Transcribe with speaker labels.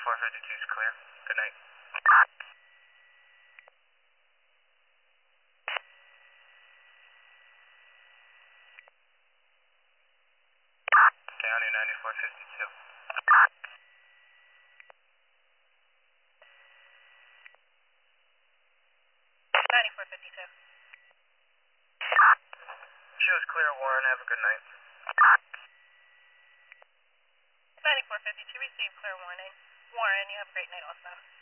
Speaker 1: 9452 is clear. Good night. County 9452.
Speaker 2: 9452.
Speaker 1: Shows clear, Warren. Have a good night.
Speaker 2: 9452, receive clear warning. Warren, you have a great night also.